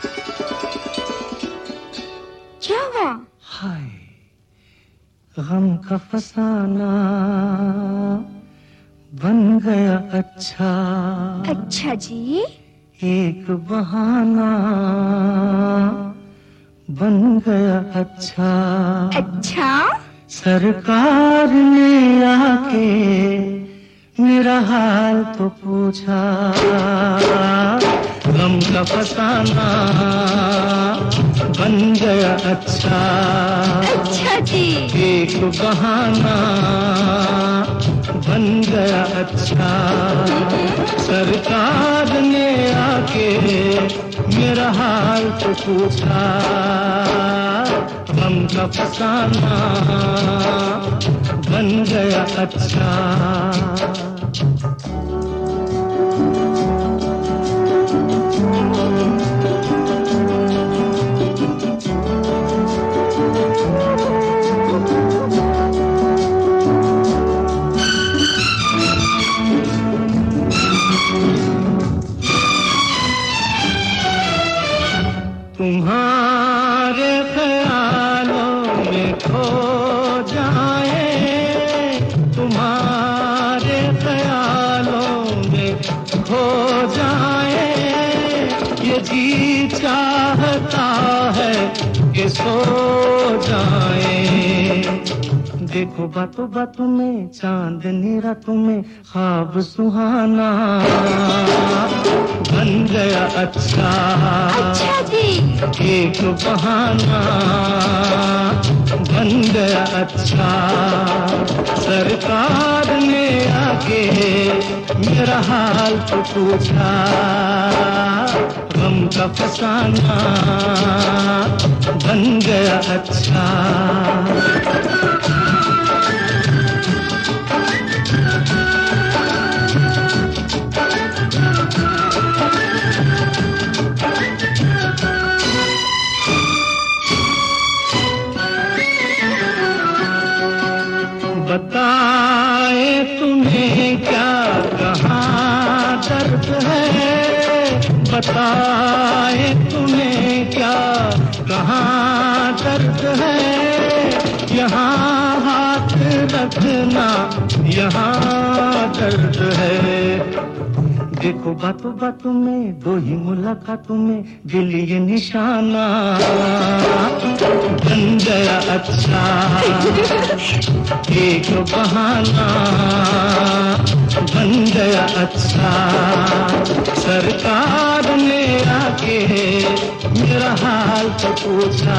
क्या हुआ? हाय, गम का फसाना बन गया अच्छा। अच्छा जी। एक बहाना बन गया अच्छा। अच्छा? सरकार ने आके मेरा हाल तो पूछा। गम का फसाना बन गया अच्छा। अच्छा जी। एक बहाना बन गया अच्छा। सरकार ने आके मेरा हाल तो पूछा। गम का फसाना बन गया अच्छा। तुम्हारे ख्यालों में खो जाए, तुम्हारे ख्यालों में खो जाए, ये जी चाहता है कि सो जाए। देखो बातों बातों में चांदनी रातों में ख्वाब सुहाना बन गया अच्छा। अच्छा जी। एक बहाना बन गया अच्छा। सरकार ने आके मेरा हाल तो पूछा। गम का फसाना बन गया अच्छा। बताए तुम्हें क्या कहाँ दर्द है, बताए तुम्हें क्या कहाँ दर्द है। यहाँ हाथ रखना यहाँ दर्द है। देखो बातों बातों में दो ही मुलाकातों में दिल ये निशाना बन गया अच्छा। एक बहाना बन गया अच्छा। सरकार ने आके मेरा हाल तो पूछा।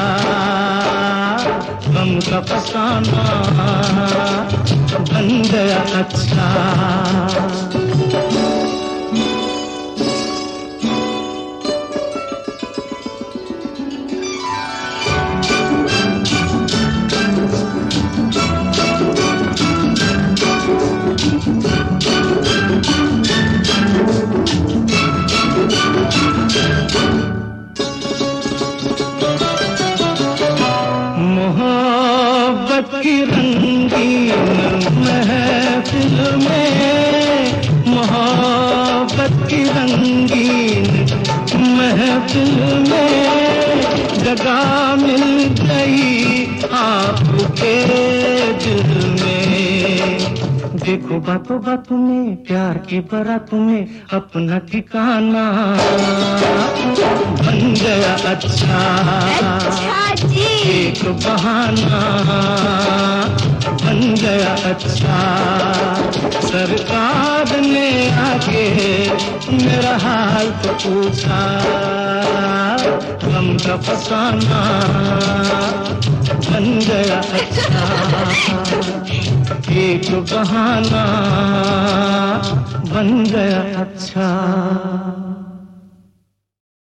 गम का फसाना बन गया अच्छा। मोहब्बत की रंगीन महफिल में, मोहब्बत की रंगीन महफिल में जगह मिल गई आपके दिल में। देखो बातों बातों में प्यार की बारातों में अपना ठिकाना बन गया अच्छा। अच्छा जी। एक बहाना बन गया अच्छा। सरकार ने आके मेरा हाल तो पूछा। गम का फसाना बन गया अच्छा। एक बहाना बन गया अच्छा।